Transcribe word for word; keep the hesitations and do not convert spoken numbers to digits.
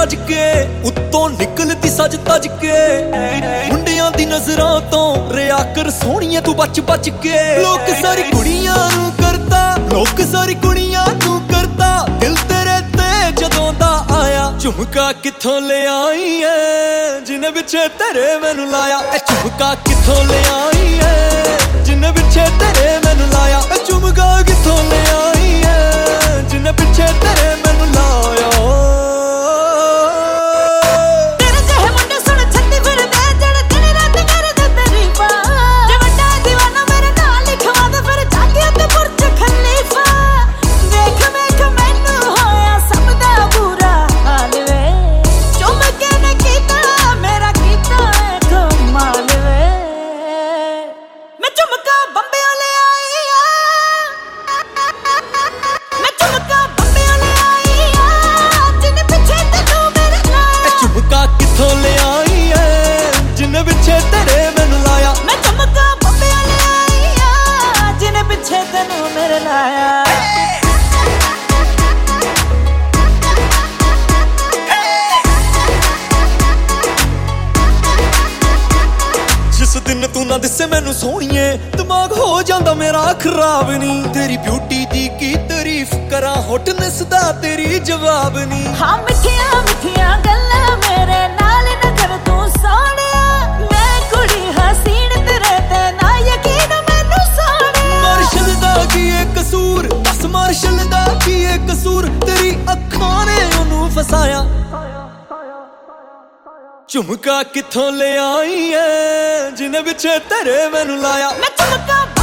रज के उत्तों निकलती सज तज के मुंडियां दी नजरां तो रिया कर सोहणीए तू बच बच के लोक सारी कुड़ियां नू करदा लोक सारी कुड़ियां तू करदा दिल तेरे ते जदों दा आया झुमका किथों ले आई है जिन्ने पिछे तेरे मैनू लाया ए झुमका किथों ले आई है जिन्ने पिछे तेरे मैनू लाया ए झुमका किथों ले आई है जिन्ने पिछे तेरे मैनू लाया जिस दिन तू ना दिसे मैनू सोहणीए दिमाग हो जांदा मेरा खराब नी तेरी ब्यूटी दी की तारीफ करा होटनेस दा तेरी जवाब नी हाँ मिठिया मिठिया गल्लां मेरे नाल ना कर तू सोहणिया मैं कुड़ी हसीन तेरे ते ना यकीन मैनू सोहणिया मार्शल दा की ए कसूर दस मार्शल दा की ए कसूर तेरी अखां ने ओनू फसाया झुमका किथों ले आई है जिन्ने पिछे तेरे मैनू लाया मैं झुमका